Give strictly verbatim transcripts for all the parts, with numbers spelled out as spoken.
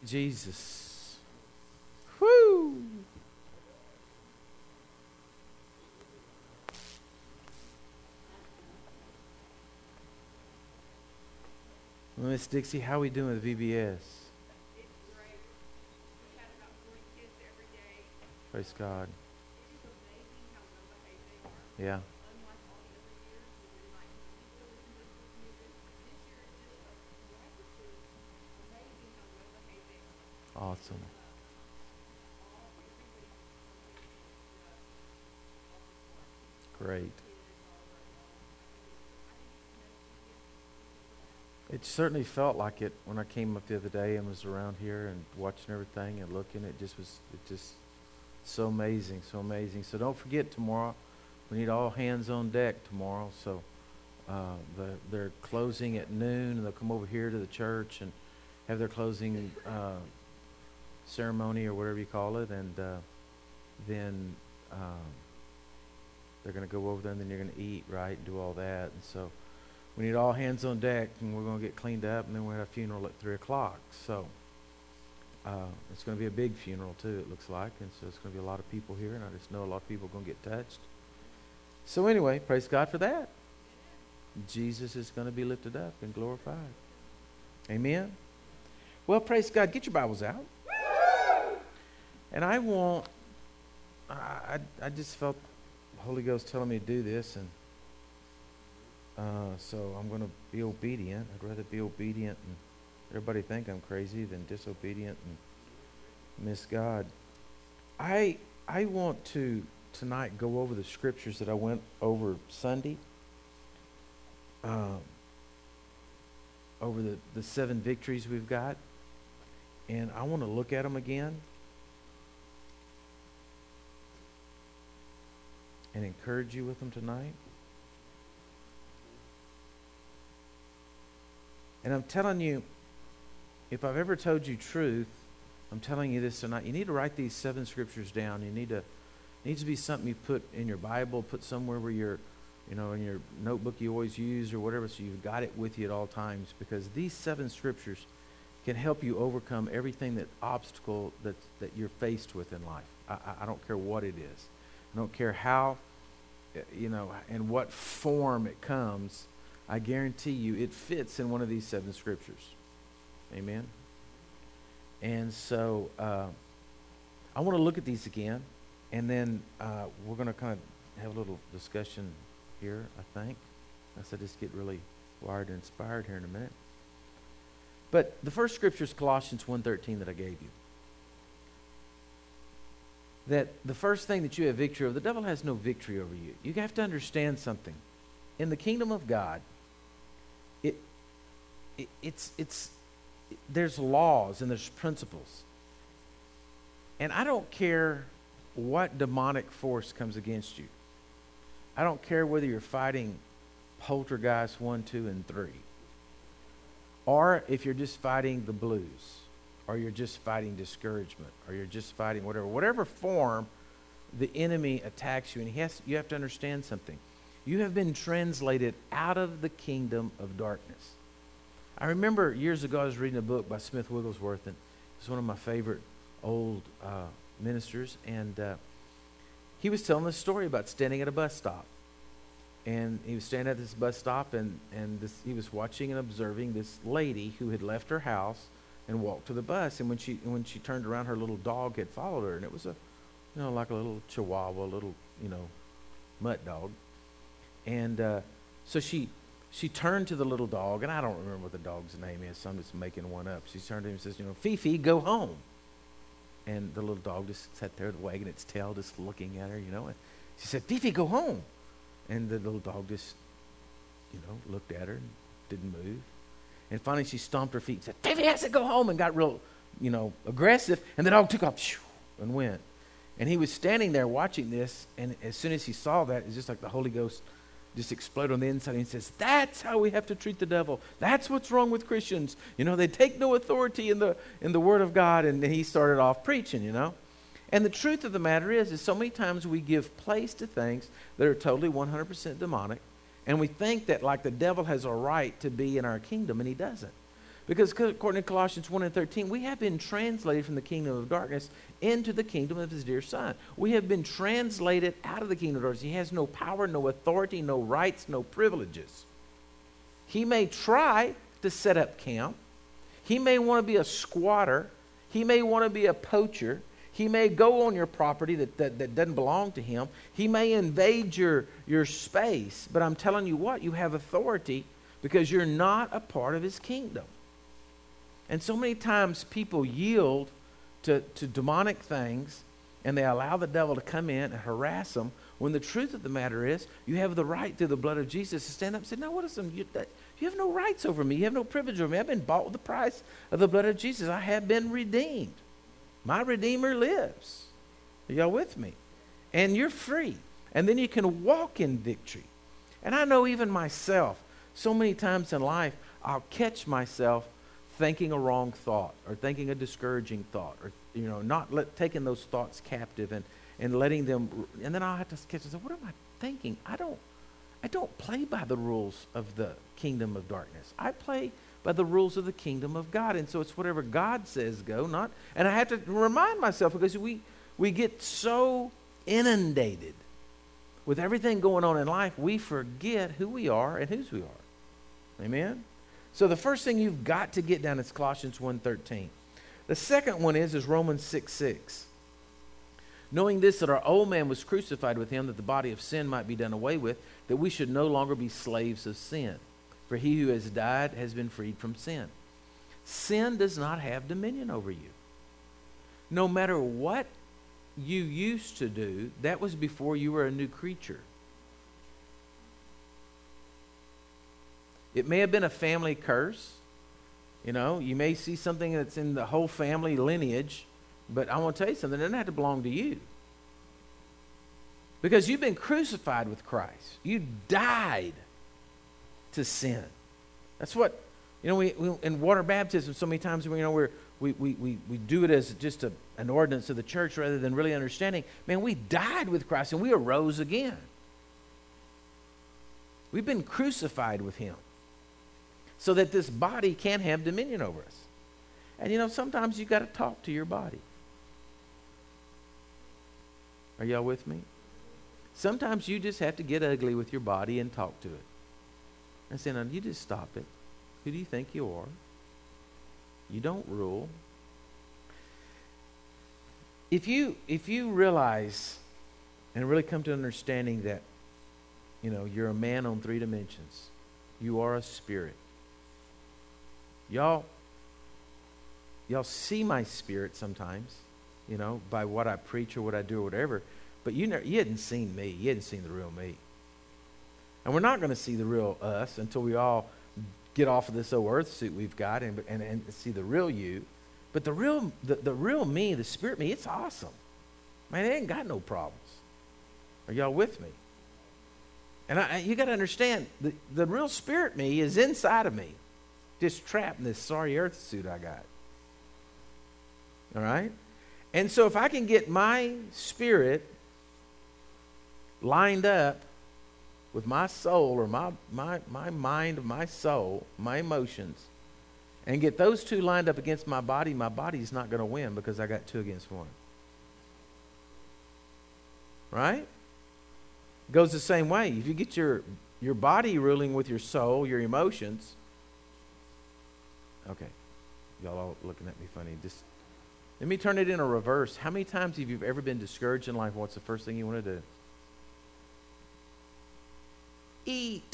Jesus. Whoo! Well, Miss Dixie, how are we doing with V B S? It's great. We had about forty kids every day. Praise God. It is amazing how well behaved they are. Yeah. Unlike all the other years, we didn't like we used to listen to this music. This year is just a wonderful, amazing how well behaved they are. Awesome. All everybody's Great. kids are right on. It certainly felt like it when I came up the other day and was around here and watching everything and looking. It just was, it just so amazing, so amazing. So don't forget tomorrow, we need all hands on deck tomorrow. So uh, the, they're closing at noon, and they'll come over here to the church and have their closing uh, ceremony or whatever you call it, and uh, then um, they're going to go over there, and then you're going to eat, right, and do all that. And so we need all hands on deck, and we're going to get cleaned up, and then we'll have a funeral at three o'clock. So uh, it's going to be a big funeral, too, it looks like. And so it's going to be a lot of people here, and I just know a lot of people are going to get touched. So anyway, praise God for that. Jesus is going to be lifted up and glorified. Amen? Well, praise God. Get your Bibles out. And I want, I, I, I just felt the Holy Ghost telling me to do this, and Uh, so I'm going to be obedient. I'd rather be obedient and everybody think I'm crazy than disobedient and miss God. I I want to tonight go over the scriptures that I went over Sunday. Um, over the, the seven victories we've got. And I want to look at them again and encourage you with them tonight. And I'm telling you, if I've ever told you truth, I'm telling you this tonight. You need to write these seven scriptures down. You need to, it needs to be something you put in your Bible, put somewhere where you're, you know, in your notebook you always use or whatever, so you've got it with you at all times. Because these seven scriptures can help you overcome everything that obstacle that that you're faced with in life. I, I don't care what it is. I don't care how, you know, in what form it comes. I guarantee you it fits in one of these seven scriptures. Amen? And so uh, I want to look at these again, and then uh, we're going to kind of have a little discussion here, I think. Unless I just get really wired and inspired here in a minute. But the first scripture is Colossians one thirteen that I gave you. That the first thing that you have victory over, the devil has no victory over you. You have to understand something. In the kingdom of God, It, it, it's, it's, it, there's laws and there's principles. And I don't care what demonic force comes against you. I don't care whether you're fighting poltergeist one, two, and three. Or if you're just fighting the blues. Or you're just fighting discouragement. Or you're just fighting whatever. Whatever form the enemy attacks you. And he has, you have to understand something. You have been translated out of the kingdom of darkness. I remember years ago I was reading a book by Smith Wigglesworth, and it's one of my favorite old uh, ministers, and uh, he was telling this story about standing at a bus stop. And he was standing at this bus stop, and, and this, he was watching and observing this lady who had left her house and walked to the bus. And when she when she turned around, her little dog had followed her, and it was a, you know, like a little Chihuahua, little, you know, mutt dog. And uh, so she she turned to the little dog, and I don't remember what the dog's name is, so I'm just making one up. She turned to him and says, you know, Fifi, go home. And the little dog just sat there wagging its tail, just looking at her, you know. And she said, Fifi, go home. And the little dog just, you know, looked at her and didn't move. And finally she stomped her feet and said, Fifi has to go home, and got real, you know, aggressive. And the dog took off and went. And he was standing there watching this, and as soon as he saw that, it's just like the Holy Ghost just explode on the inside. And he says, that's how we have to treat the devil. That's what's wrong with Christians. You know, they take no authority in the in the Word of God. And then he started off preaching, you know. And the truth of the matter is, is so many times we give place to things that are totally one hundred percent demonic. And we think that like the devil has a right to be in our kingdom, and he doesn't. Because according to Colossians one and thirteen, we have been translated from the kingdom of darkness into the kingdom of his dear Son. We have been translated out of the kingdom of darkness. He has no power, no authority, no rights, no privileges. He may try to set up camp. He may want to be a squatter. He may want to be a poacher. He may go on your property that, that, that doesn't belong to him. He may invade your, your space. But I'm telling you what, you have authority because you're not a part of his kingdom. And so many times people yield to, to demonic things and they allow the devil to come in and harass them, when the truth of the matter is you have the right through the blood of Jesus to stand up and say, no, what is some, you, that, you have no rights over me. You have no privilege over me. I've been bought with the price of the blood of Jesus. I have been redeemed. My Redeemer lives. Are y'all with me? And you're free. And then you can walk in victory. And I know even myself, so many times in life, I'll catch myself thinking a wrong thought or thinking a discouraging thought or, you know, not let, taking those thoughts captive and, and letting them, and then I'll have to catch myself, what am I thinking? I don't, I don't play by the rules of the kingdom of darkness. I play by the rules of the kingdom of God. And so it's whatever God says go, not, and I have to remind myself because we, we get so inundated with everything going on in life, we forget who we are and whose we are. Amen? So the first thing you've got to get down is Colossians one thirteen. The second one is, is Romans six six. Knowing this, that our old man was crucified with him, that the body of sin might be done away with, that we should no longer be slaves of sin. For he who has died has been freed from sin. Sin does not have dominion over you. No matter what you used to do, that was before you were a new creature. It may have been a family curse. You know, you may see something that's in the whole family lineage, but I want to tell you something, it doesn't have to belong to you. Because you've been crucified with Christ. You died to sin. That's what, you know, we, we in water baptism so many times, you know, we're, we, we, we, we do it as just a, an ordinance of the church rather than really understanding, man, we died with Christ and we arose again. We've been crucified with him so that this body can have dominion over us. And you know, sometimes you got to talk to your body. Are y'all with me? Sometimes you just have to get ugly with your body and talk to it. And say, no, you just stop it. Who do you think you are? You don't rule. If you if you realize and really come to understanding that, you know, you're a man on three dimensions. You are a spirit. Y'all, y'all see my spirit sometimes, you know, by what I preach or what I do or whatever. But you never, you hadn't seen me. You hadn't seen the real me. And we're not going to see the real us until we all get off of this old earth suit we've got and, and, and see the real you. But the real, the, the real me, the spirit me, it's awesome. Man, it ain't got no problems. Are y'all with me? And I, you got to understand, the, the real spirit me is inside of me, just trapped in this sorry earth suit I got. All right? And so if I can get my spirit lined up with my soul or my, my, my mind, my soul, my emotions, and get those two lined up against my body, my body's not going to win because I got two against one. Right? Goes the same way. If you get your, your body ruling with your soul, your emotions, okay, y'all all looking at me funny. Just let me turn it in a reverse. How many times have you ever been discouraged in life? What's the first thing you want to do? Eat.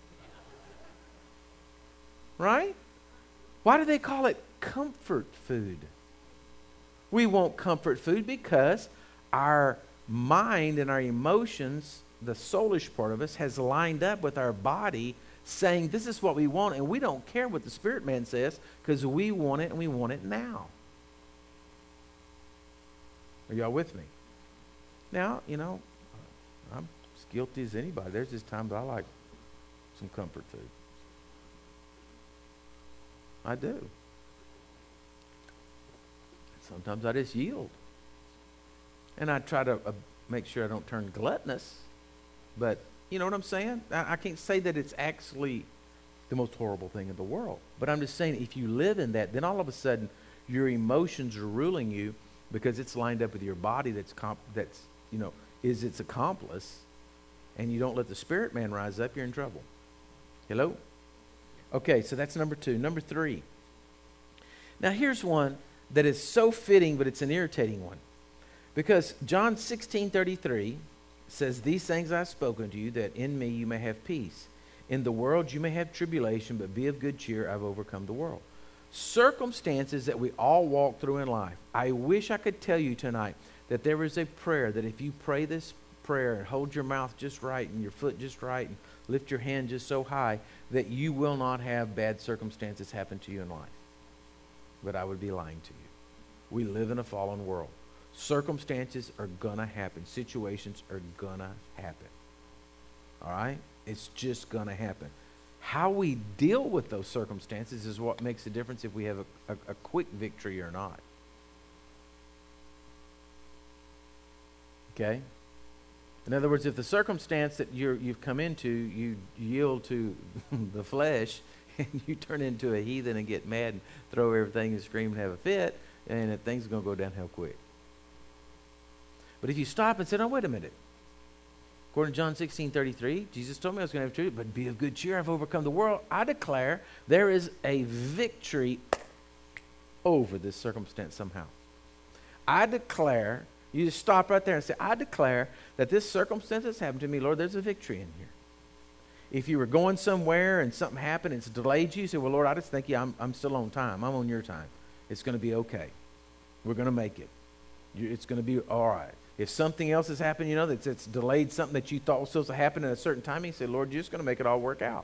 Right? Why do they call it comfort food? We want comfort food because our mind and our emotions, the soulish part of us, has lined up with our body saying this is what we want, and we don't care what the spirit man says because we want it and we want it now. Are y'all with me? Now, you know, I'm as guilty as anybody. There's just times I like some comfort food. I do. Sometimes I just yield. And I try to uh, make sure I don't turn gluttonous. But you know what I'm saying? I, I can't say that it's actually the most horrible thing in the world. But I'm just saying, if you live in that, then all of a sudden your emotions are ruling you because it's lined up with your body that's, comp- that's you know, is its accomplice, and you don't let the spirit man rise up, you're in trouble. Hello? Okay, so that's number two. Number three. Now here's one that is so fitting, but it's an irritating one. Because John sixteen thirty-three says, "These things I've spoken to you, that in me you may have peace. In the world you may have tribulation, but be of good cheer, I've overcome the world." Circumstances that we all walk through in life. I wish I could tell you tonight that there is a prayer that if you pray this prayer and hold your mouth just right and your foot just right and lift your hand just so high, that you will not have bad circumstances happen to you in life. But I would be lying to you. We live in a fallen world. Circumstances are gonna happen. Situations are gonna happen. All right? It's just gonna happen. How we deal with those circumstances is what makes the difference if we have a, a, a quick victory or not. Okay? In other words, if the circumstance that you're, you've come into, you yield to the flesh, and you turn into a heathen and get mad and throw everything and scream and have a fit, and things are going to go downhill quick. But if you stop and say, "No, wait a minute. According to John sixteen thirty-three, Jesus told me I was going to have truth, but be of good cheer, I've overcome the world." I declare there is a victory over this circumstance somehow. I declare, you just stop right there and say, "I declare that this circumstance has happened to me, Lord, there's a victory in here." If you were going somewhere and something happened and it's delayed you, you say, "Well, Lord, I just think, yeah, I'm, I'm still on time. I'm on your time. It's going to be okay. We're going to make it. You, it's going to be all right." If something else has happened, you know, that's it's delayed something that you thought was supposed to happen at a certain time, you say, "Lord, you're just going to make it all work out."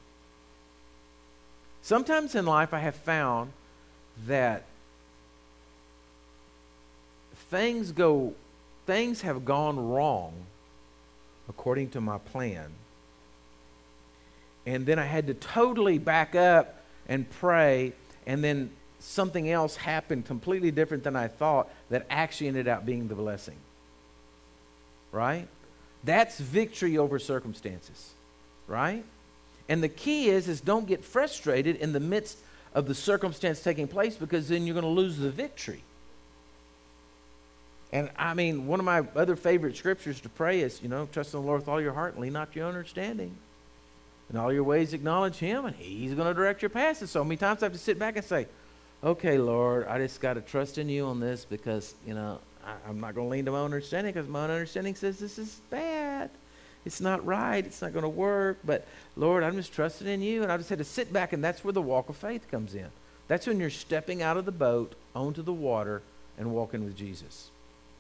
Sometimes in life I have found that things go, things have gone wrong according to my plan. And then I had to totally back up and pray, and then something else happened completely different than I thought that actually ended up being the blessing. Right? That's victory over circumstances. Right? And the key is, is don't get frustrated in the midst of the circumstance taking place, because then you're going to lose the victory. And I mean, one of my other favorite scriptures to pray is, you know, trust in the Lord with all your heart and lean not to your understanding. In all your ways acknowledge Him, and He's going to direct your paths. And so many times I have to sit back and say, "Okay, Lord, I just got to trust in you on this, because, you know, I, I'm not going to lean to my own understanding, because my own understanding says this is bad. It's not right. It's not going to work. But, Lord, I'm just trusting in you." And I just had to sit back, and that's where the walk of faith comes in. That's when you're stepping out of the boat onto the water and walking with Jesus.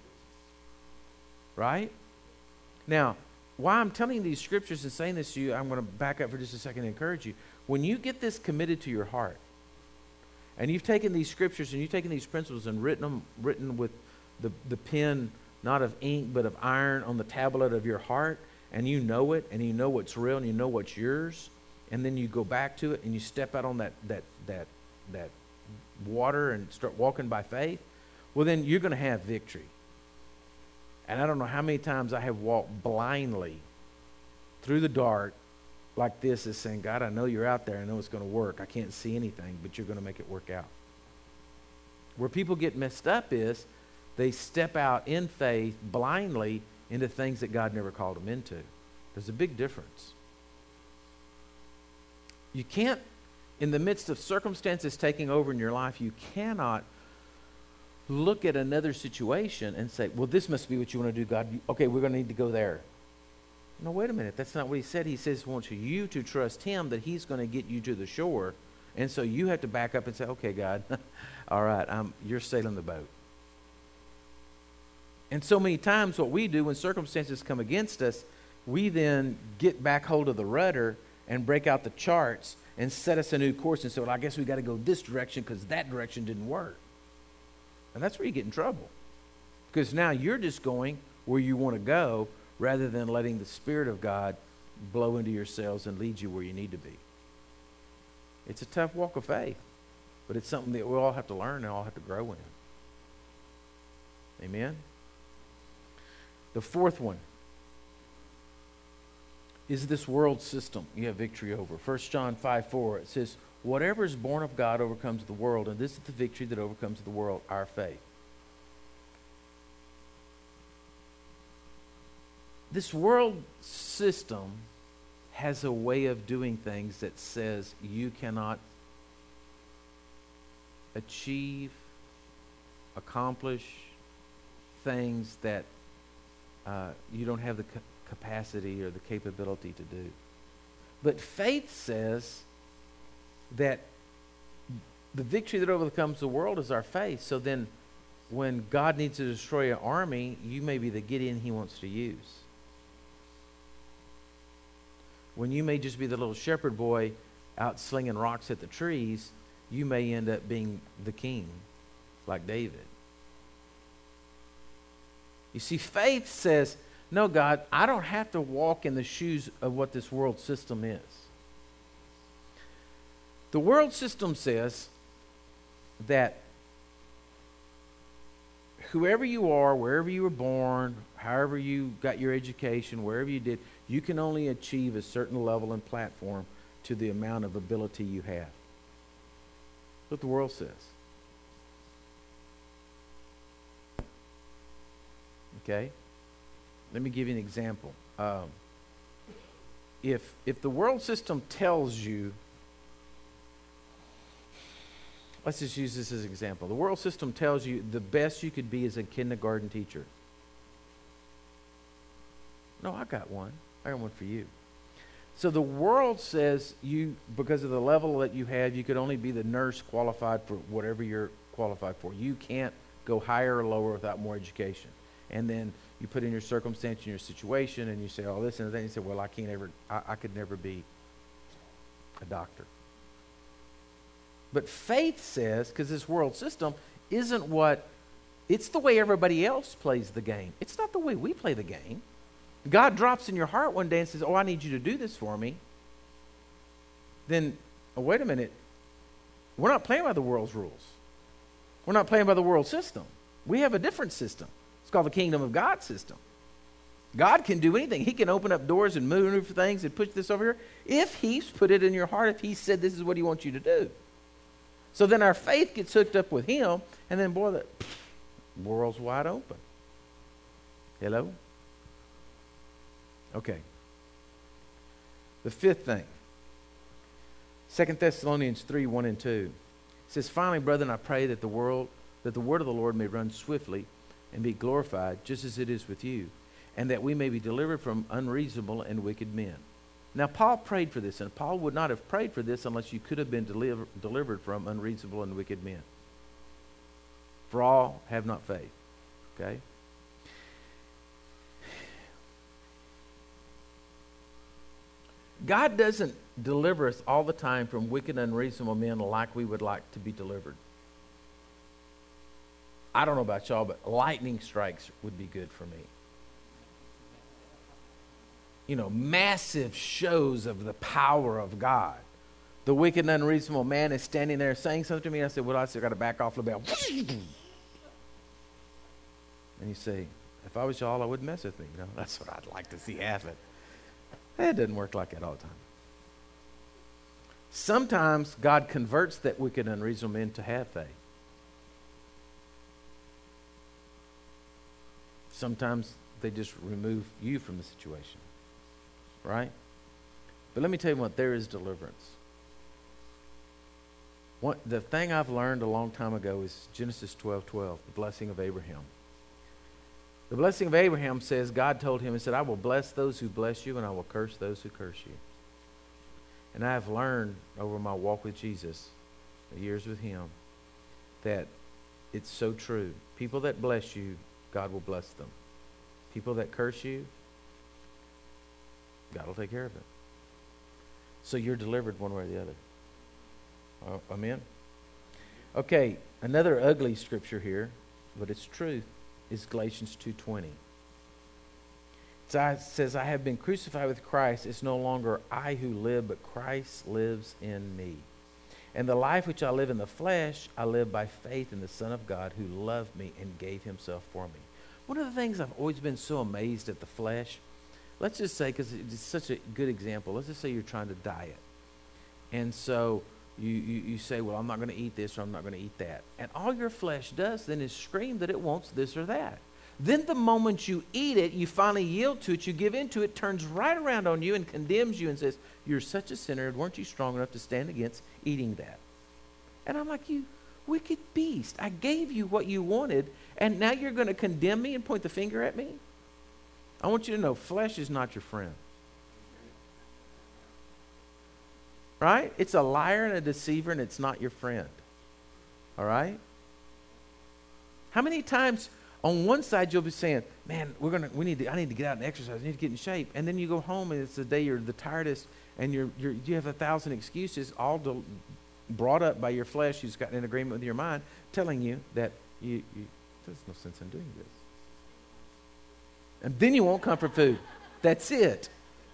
Right? Now, why I'm telling you these scriptures and saying this to you, I'm going to back up for just a second and encourage you. When you get this committed to your heart, and you've taken these scriptures and you've taken these principles and written them, written with the, the pen, not of ink, but of iron on the tablet of your heart, and you know it, and you know what's real, and you know what's yours, and then you go back to it and you step out on that, that, that, that water and start walking by faith, well, then you're going to have victory. And I don't know how many times I have walked blindly through the dark like this, is saying, "God, I know you're out there. I know it's going to work. I can't see anything, but you're going to make it work out." Where people get messed up is they step out in faith blindly into things that God never called them into. There's a big difference. You can't, in the midst of circumstances taking over in your life, you cannot look at another situation and say, "Well, this must be what you want to do, God. Okay, we're going to need to go there." No, wait a minute. That's not what He said. He says He wants you to trust Him, that He's going to get you to the shore. And so you have to back up and say, "Okay, God, all right, I'm, you're sailing the boat." And so many times what we do when circumstances come against us, we then get back hold of the rudder and break out the charts and set us a new course and say, "Well, I guess we got to go this direction because that direction didn't work." And that's where you get in trouble. Because now you're just going where you want to go rather than letting the Spirit of God blow into your sails and lead you where you need to be. It's a tough walk of faith, but it's something that we all have to learn and all have to grow in. Amen? The fourth one. is this world system you have victory over. First John five four, it says, whatever is born of God overcomes the world, and this is the victory that overcomes the world, our faith. This world system has a way of doing things that says you cannot achieve, accomplish things that uh, you don't have the ca- capacity or the capability to do. But faith says that the victory that overcomes the world is our faith. So then when God needs to destroy an army, you may be the Gideon he wants to use. When you may just be the little shepherd boy out slinging rocks at the trees, you may end up being the king, like David. You see, faith says, no, God, I don't have to walk in the shoes of what this world system is. The world system says that whoever you are, wherever you were born, however you got your education, wherever you did, you can only achieve a certain level and platform to the amount of ability you have. That's what the world says. Okay? Let me give you an example. Um, if if the world system tells you, let's just use this as an example. The world system tells you the best you could be is a kindergarten teacher. No, I got one. I got one for you. So the world says you, because of the level that you have, you could only be the nurse qualified for whatever you're qualified for. You can't go higher or lower without more education. And then you put in your circumstance and your situation, and you say, oh, this and that. And you say, well, I can't ever, I, I could never be a doctor. But faith says, because this world system isn't what, it's the way everybody else plays the game. It's not the way we play the game. God drops in your heart one day and says, oh, I need you to do this for me. Then, oh, wait a minute. We're not playing by the world's rules. We're not playing by the world system. We have a different system. It's called the kingdom of God system. God can do anything. He can open up doors and move things and push this over here. If he's put it in your heart, if he said this is what he wants you to do. So then our faith gets hooked up with him, and then, boy, the world's wide open. Hello? Okay. The fifth thing. Second Thessalonians three, one and two. It says, finally, brethren, I pray that the world, that the word of the Lord may run swiftly and be glorified, just as it is with you, and that we may be delivered from unreasonable and wicked men. Now, Paul prayed for this, and Paul would not have prayed for this unless you could have been deliver, delivered from unreasonable and wicked men. For all have not faith. Okay? God doesn't deliver us all the time from wicked, unreasonable men like we would like to be delivered. I don't know about y'all, but lightning strikes would be good for me. You know, massive shows of the power of God. The wicked and unreasonable man is standing there saying something to me. I said, well, I still got to back off a little bit. And you say, if I was y'all, I wouldn't mess with me. You know, that's what I'd like to see happen. It doesn't work like that all the time. Sometimes God converts that wicked and unreasonable man to have faith. Sometimes they just remove you from the situation. Right? But let me tell you what, there is deliverance. What, the thing I've learned a long time ago is Genesis twelve twelve, the blessing of Abraham. The blessing of Abraham says, God told him, he said, I will bless those who bless you, and I will curse those who curse you. And I have learned over my walk with Jesus, the years with him, that it's so true. People that bless you, God will bless them. People that curse you, God will take care of it. So you're delivered one way or the other. Uh, amen? Okay, another ugly scripture here, but it's truth, is Galatians two twenty. It says, I have been crucified with Christ. It's no longer I who live, but Christ lives in me. And the life which I live in the flesh, I live by faith in the Son of God who loved me and gave himself for me. One of the things I've always been so amazed at the flesh, let's just say, because it's such a good example, let's just say you're trying to diet. And so you, you, you say, well, I'm not going to eat this or I'm not going to eat that. And all your flesh does then is scream that it wants this or that. Then the moment you eat it, you finally yield to it, you give in to it, turns right around on you and condemns you and says, you're such a sinner, weren't you strong enough to stand against eating that? And I'm like, you wicked beast, I gave you what you wanted, and now you're going to condemn me and point the finger at me? I want you to know, flesh is not your friend. Right? It's a liar and a deceiver, and it's not your friend. All right? How many times on one side you'll be saying, man, we're gonna we need to I need to get out and exercise, I need to get in shape. And then you go home and it's the day you're the tiredest and you're you're you have a thousand excuses all del- brought up by your flesh who's gotten in agreement with your mind, telling you that you, you there's no sense in doing this. And then you won't comfort food. That's it.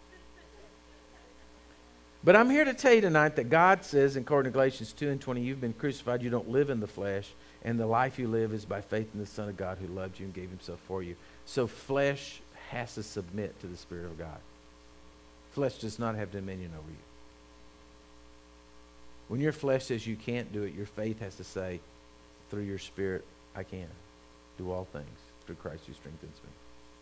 But I'm here to tell you tonight that God says in according to Galatians two and twenty, you've been crucified, you don't live in the flesh, and the life you live is by faith in the Son of God who loved you and gave himself for you. So flesh has to submit to the Spirit of God. Flesh does not have dominion over you. When your flesh says you can't do it, your faith has to say, through your Spirit, I can do all things through Christ who strengthens me.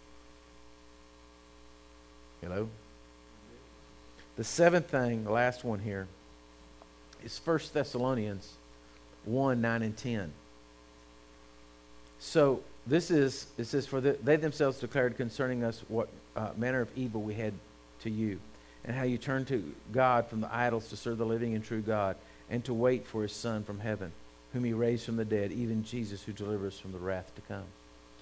Hello? The seventh thing, the last one here, is First Thessalonians one, nine, and ten. So this is, it says, for the, they themselves declared concerning us what uh, manner of evil we had to you, and how you turned to God from the idols to serve the living and true God, and to wait for his Son from heaven, whom he raised from the dead, even Jesus who delivers us from the wrath to come.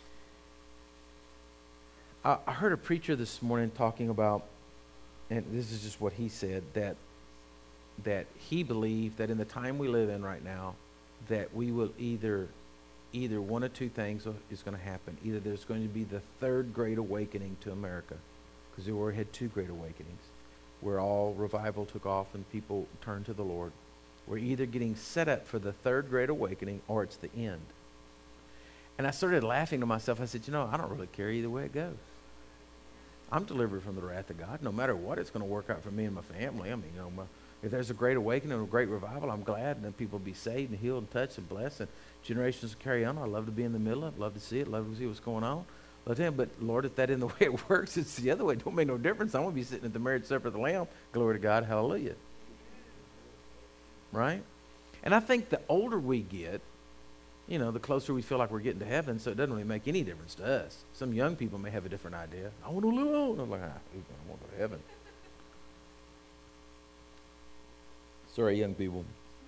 I, I heard a preacher this morning talking about, and this is just what he said, that that he believed that in the time we live in right now, that we will either, either one of two things is going to happen. Either there's going to be the third great awakening to America, because we already had two great awakenings, where all revival took off and people turned to the Lord. We're either getting set up for the third great awakening or it's the end. And I started laughing to myself. I said, you know, I don't really care either way it goes. I'm delivered from the wrath of God. No matter what, it's going to work out for me and my family. I mean, you know, my, if there's a great awakening and a great revival, I'm glad, and then people will be saved and healed and touched and blessed, and generations will carry on. I love to be in the middle. I'd love to see it. Love to see what's going on. Love to, but Lord, if that isn't the way it works, it's the other way. It don't make no difference. I'm going to be sitting at the marriage supper of the Lamb. Glory to God. Hallelujah. Right? And I think the older we get, you know, the closer we feel like we're getting to heaven, so it doesn't really make any difference to us. Some young people may have a different idea. I want to live on. I'm like, ah, I want to go to heaven. Sorry, young people.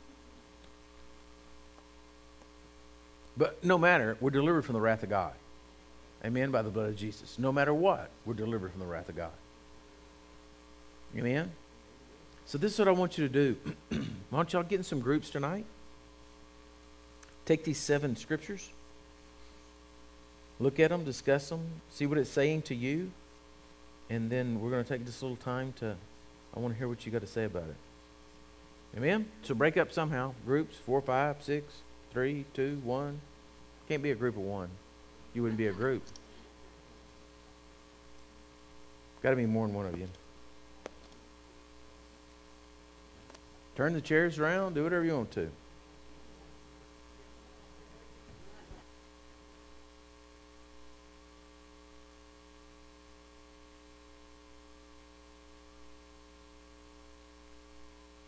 But no matter, we're delivered from the wrath of God. Amen, by the blood of Jesus. No matter what, we're delivered from the wrath of God. Amen? So this is what I want you to do. Why don't y'all get in some groups tonight? Take these seven scriptures. Look at them, discuss them, see what it's saying to you. And then we're going to take this little time to, I want to hear what you got to say about it. Amen? So break up somehow. Groups, four, five, six, three, two, one. Can't be a group of one. You wouldn't be a group. Got to be more than one of you. Turn the chairs around. Do whatever you want to.